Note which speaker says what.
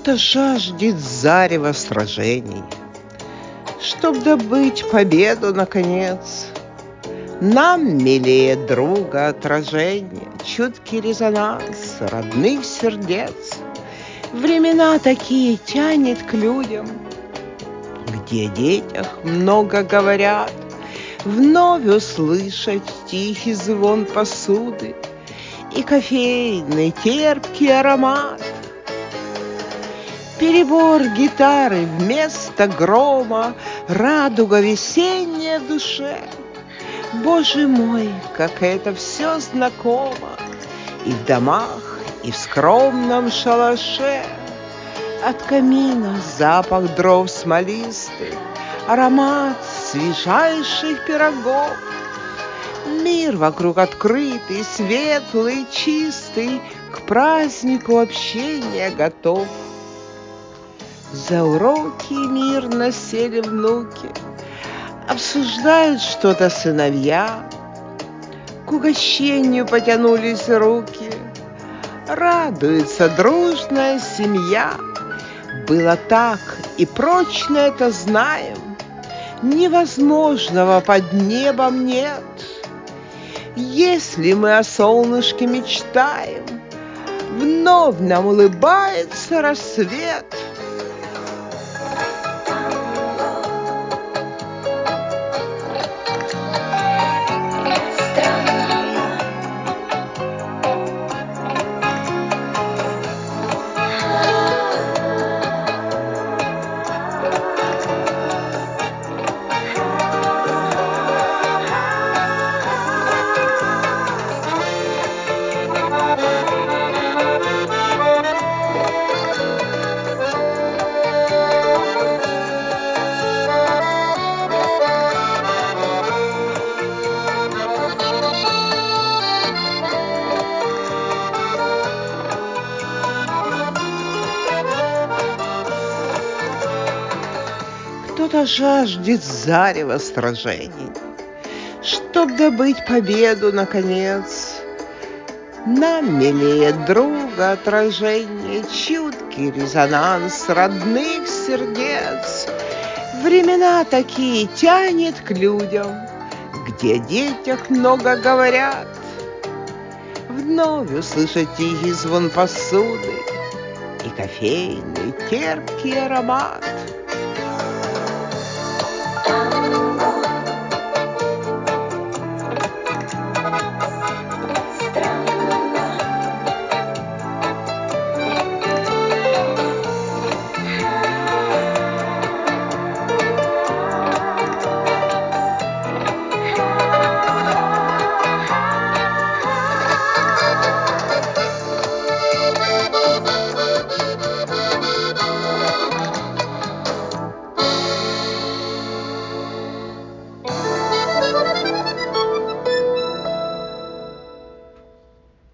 Speaker 1: Кто-то жаждет зарева сражений, чтоб добыть победу наконец. Нам милее друга отражение, чуткий резонанс родных сердец. Времена такие тянет к людям, где о детях много говорят, вновь услышать тихий звон посуды и кофейный терпкий аромат. Перебор гитары вместо грома, радуга весенняя в душе. Боже мой, как это все знакомо и в домах, и в скромном шалаше. От камина запах дров смолистых, аромат свежайших пирогов. Мир вокруг открытый, светлый, чистый, к празднику общения готов. За уроки мирно сели внуки, обсуждают что-то сыновья, к угощению потянулись руки, радуется дружная семья. Было так, и прочно это знаем, невозможного под небом нет. Если мы о солнышке мечтаем, вновь нам улыбается рассвет. Кто-то жаждет зарева сражений, чтоб добыть победу наконец. Нам милее друга отражение, чуткий резонанс родных сердец. Времена такие тянет к людям, где о детях много говорят, вновь услышать тихий звон посуды и кофейный терпкий аромат.